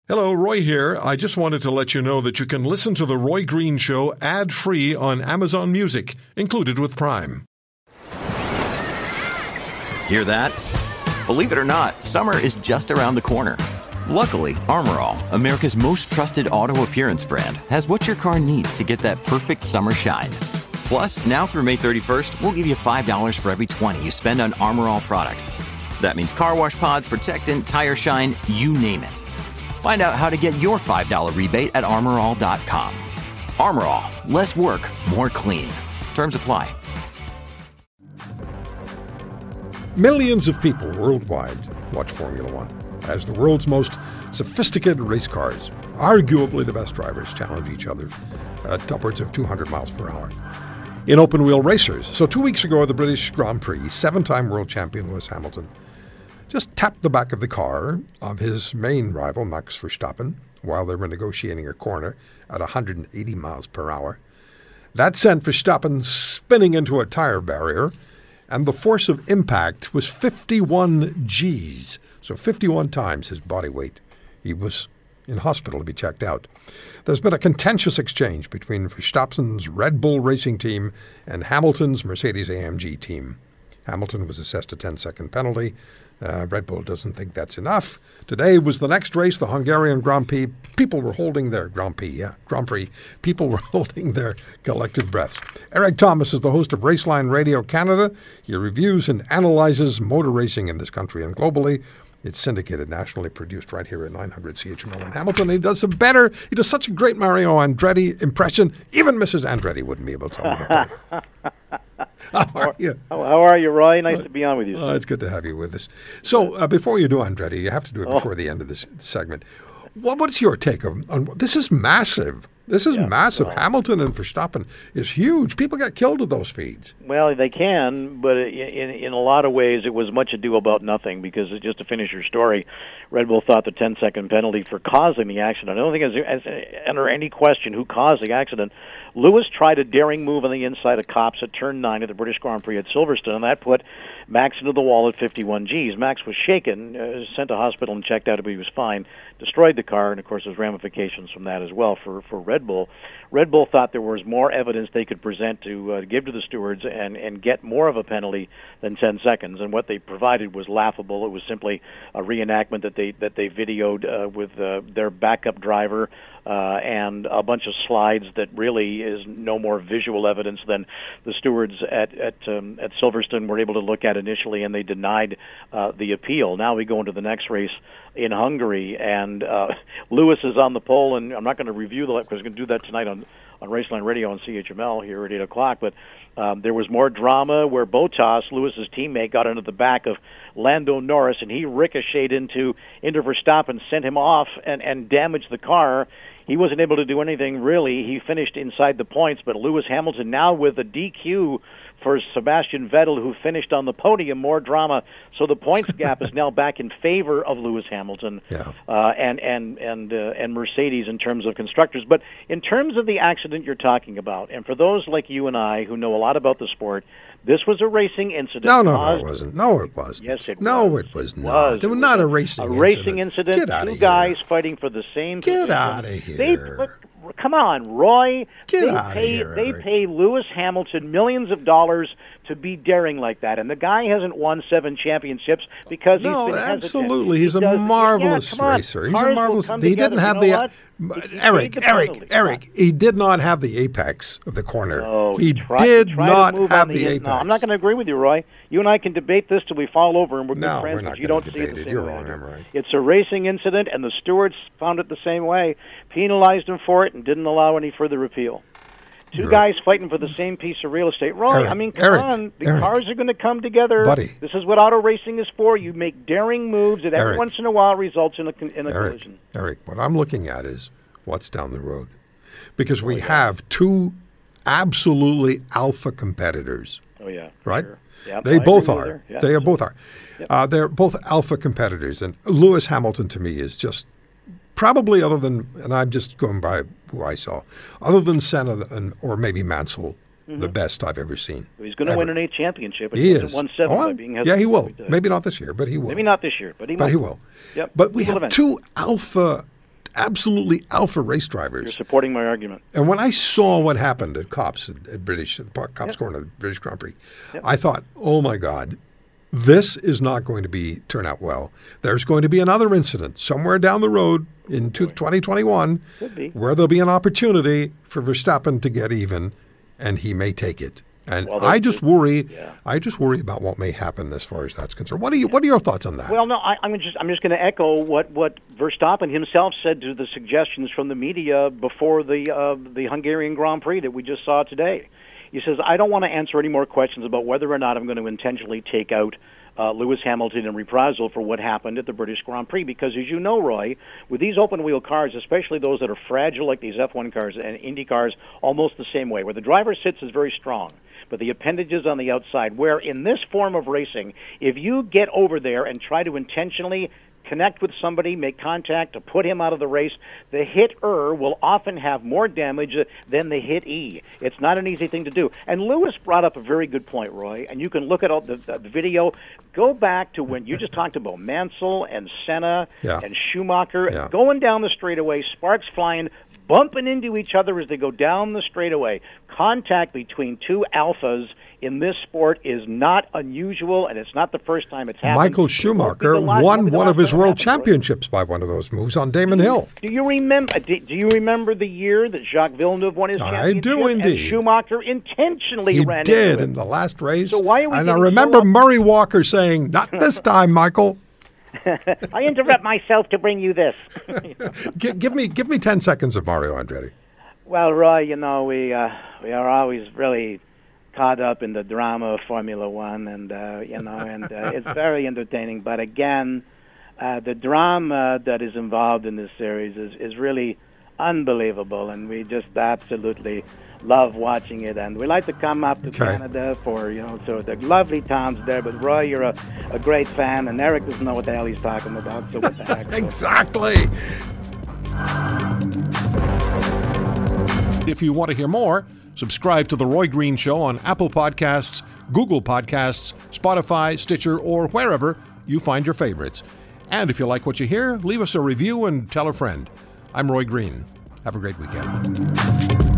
Hello, Roy here. I just wanted to let you know that you can listen to The Roy Green Show ad-free on Amazon Music, included with Prime. Hear that? Believe it or not, summer is just around the corner. Luckily, Armor All, America's most trusted auto appearance brand, has what your car needs to get that perfect summer shine. Plus, now through May 31st, we'll give you $5 for every $20 you spend on Armor All products. That means car wash pods, protectant, tire shine, you name it. Find out how to get your $5 rebate at armorall.com. Armor All, less work, more clean. Terms apply. Millions of people worldwide watch Formula One as the world's most sophisticated race cars, arguably the best drivers, challenge each other at upwards of 200 miles per hour in open-wheel racers. So 2 weeks ago at the British Grand Prix, seven-time world champion Lewis Hamilton just tapped the back of the car of his main rival, Max Verstappen, while they were negotiating a corner at 180 miles per hour. That sent Verstappen spinning into a tire barrier, and the force of impact was 51 Gs, so 51 times his body weight. He was in hospital to be checked out. There's been a contentious exchange between Verstappen's Red Bull racing team and Hamilton's Mercedes-AMG team. Hamilton was assessed a 10-second penalty. Red Bull doesn't think that's enough. Today was the next race, the Hungarian Grand Prix. People were holding their Grand Prix. People were holding their collective breaths. Eric Thomas is the host of Raceline Radio Canada. He reviews and analyzes motor racing in this country and globally. It's syndicated nationally, produced right here at 900 CHML in Hamilton. He does such a great Mario Andretti impression. Even Mrs. Andretti wouldn't be able to tell him apart. How are you? How are you, Roy? Nice to be on with you. It's good to have you with us. So before you do Andretti, you have to do it before the end of this segment. What's your take on this? Is massive. This is massive. Well, Hamilton and Verstappen is huge. People get killed at those speeds. Well, they can, but in a lot of ways it was much ado about nothing because just to finish your story, Red Bull thought the 10-second penalty for causing the accident. I don't think it's under any question who caused the accident. Lewis tried a daring move on the inside of Copse at turn 9 at the British Grand Prix at Silverstone, and that put Max into the wall at 51 Gs. Max was shaken, sent to hospital and checked out, but he was fine, destroyed the car, and of course there's ramifications from that as well for Red Bull. Red Bull thought there was more evidence they could present to give to the stewards and get more of a penalty than 10 seconds, and what they provided was laughable. It was simply a reenactment that they videoed with their backup driver and a bunch of slides that really is no more visual evidence than the stewards at Silverstone were able to look at initially, and they denied the appeal. Now we go into the next race in Hungary, and Lewis is on the pole, and I'm not going to review because we're going to do that tonight on Raceline Radio on CHML here at 8 o'clock, but there was more drama where Bottas, Lewis's teammate, got into the back of Lando Norris, and he ricocheted into Verstappen, sent him off, and damaged the car. He wasn't able to do anything, really. He finished inside the points, but Lewis Hamilton now with a DQ for Sebastian Vettel, who finished on the podium. More drama. So the points gap is now back in favor of Lewis Hamilton and Mercedes in terms of constructors. But in terms of the accident you're talking about, and for those like you and I who know a lot about the sport, this was a racing incident. No, it wasn't. No, it wasn't. Yes, it was. No, it was not. It was not a racing incident. A racing incident. Get out of Two here. guys fighting for the same position. Get out of here. Come on, Roy. Get out of here. They pay Lewis Hamilton millions of dollars to be daring like that, and the guy hasn't won 7 championships because he's been hesitant. Absolutely. He's a marvelous racer. He's a marvelous. He didn't have the Eric. He did not have the apex of the corner. No, he did not have the apex. No, I'm not going to agree with you, Roy. You and I can debate this till we fall over, and we're good friends. We're not you don't going to see debate it. the You're same wrong. way. I'm right. It's a racing incident, and the stewards found it the same way, penalized him for it, and didn't allow any further appeal. Two guys fighting for the same piece of real estate. Roy, come on. The cars are going to come together. Buddy. This is what auto racing is for. You make daring moves that every once in a while results in a collision. Eric, what I'm looking at is what's down the road. Because we have two absolutely alpha competitors. Oh, yeah. Right? Sure. Yep, they both are. Yeah, they both are. Yep. They're both alpha competitors. And Lewis Hamilton, to me, is just probably, other than, and I'm just going by who I saw, other than Senna or maybe Mansell, the best I've ever seen. He's going to win an 8 championship. He is. Won 7 by being hesitant. Yeah, he will. Maybe not this year, but he will. Maybe not this year, but he might. But he will. Yep. But we have two alpha absolutely alpha race You're drivers. supporting my argument. And when I saw what happened at Copse, at Copse Corner, the British Grand Prix, I thought, oh my God, this is not going to turn out well. There's going to be another incident somewhere down the road in 2021 where there'll be an opportunity for Verstappen to get even, and he may take it. And I just worry. I just worry about what may happen as far as that's concerned. What are your thoughts on that? Well, no, I'm just going to echo what Verstappen himself said to the suggestions from the media before the Hungarian Grand Prix that we just saw today. He says, I don't want to answer any more questions about whether or not I'm going to intentionally take out Lewis Hamilton in reprisal for what happened at the British Grand Prix, because as you know, Roy, with these open-wheel cars, especially those that are fragile like these F1 cars and Indy cars, almost the same way, where the driver sits is very strong, but the appendages on the outside, where in this form of racing, if you get over there and try to intentionally connect with somebody, make contact to put him out of the race, the hitter will often have more damage than the hitee. It's not an easy thing to do. And Lewis brought up a very good point, Roy, and you can look at all the video. Go back to when you just talked about Mansell and Senna and Schumacher going down the straightaway, sparks flying, bumping into each other as they go down the straightaway. Contact between two alphas in this sport is not unusual, and it's not the first time it's happened. Michael Schumacher won one of his world championships by one of those moves on Damon Hill. Do you remember? Do you remember the year that Jacques Villeneuve won his championship? I do indeed. And Schumacher intentionally ran into He did it. in the last race. So why are we and I getting remember so up- Murray Walker saying, "Not this time, Michael." I interrupt myself to bring you this. Give me 10 seconds of Mario Andretti. Well, Roy, you know we are always really caught up in the drama of Formula One, and it's very entertaining. But again, the drama that is involved in this series is really unbelievable, and we just absolutely love watching it. And we like to come up to Canada for so the lovely towns there. But Roy, you're a great fan, and Eric doesn't know what the hell he's talking about. So what the heck? Exactly. If you want to hear more, subscribe to The Roy Green Show on Apple Podcasts, Google Podcasts, Spotify, Stitcher, or wherever you find your favorites. And if you like what you hear, leave us a review and tell a friend. I'm Roy Green. Have a great weekend.